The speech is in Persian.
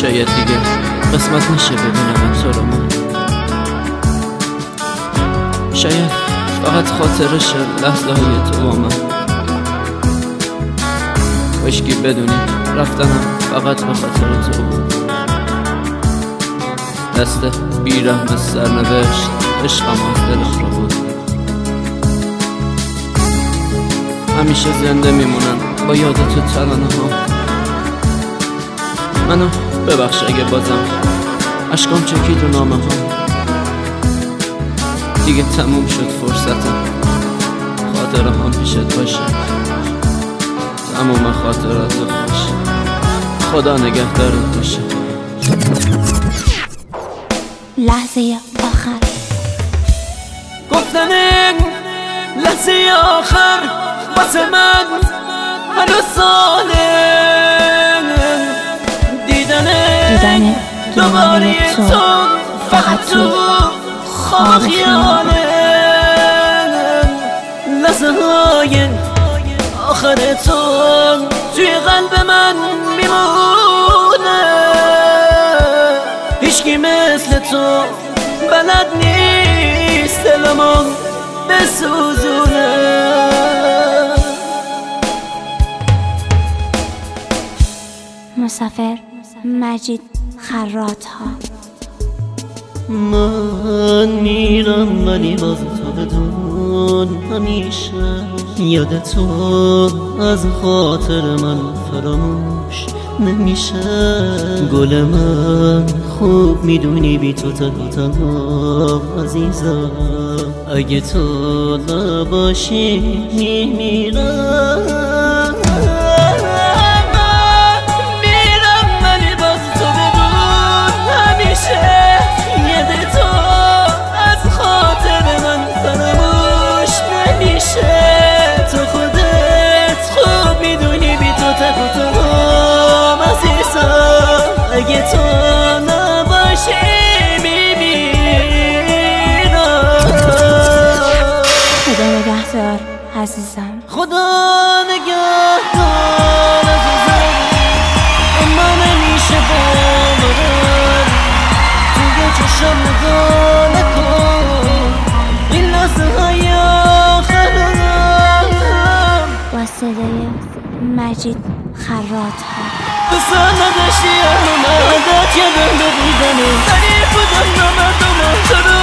شاید دیگه قسمت نشه ببینم تو رو من. شاید فقط خاطرش لحظه های تو با من. وشکی بدونی رفتنم فقط به خاطر تو بود. دست بیرحم سرنوشت عشقم از دلم رو بود. همیشه زنده میمونن با یاد تو ترانه ها. منو ببخش اگه بازم عشقام چکید رو نامه ها. دیگه تموم شد فرصتم خاطره هم پیشت باشه. تموم خاطرات خوش خدا نگهدارت باشه. لحظه آخر گفتن لحظه آخر واسه من هنوز ساله. دیدن دوباره تو فقط تو خواب خیاله. لحظه های آخر تو توی قلب من میمونه. هیچکی مثل تو بلد نیست دلمو بسوزونه. مسافر مجید خرات ها. من میرم ولی باز تو بدون همیشه یاد تو از خاطر من فراموش نمیشه. گل من خوب میدونی بی تو تنها عزیزم. اگه تو نباشی میمیرم. اگه تو نباشی میمیرم. خدا نگهدار عزیزم. خدا نگهدار عزیزم. اما نمیشه باورم توی چشم نگاه نکن. این لحظه های آخرم با صدای مجید خرات ها. بسا نداشتی اما عادت یادم ببودنه. تعریف بودم نامردم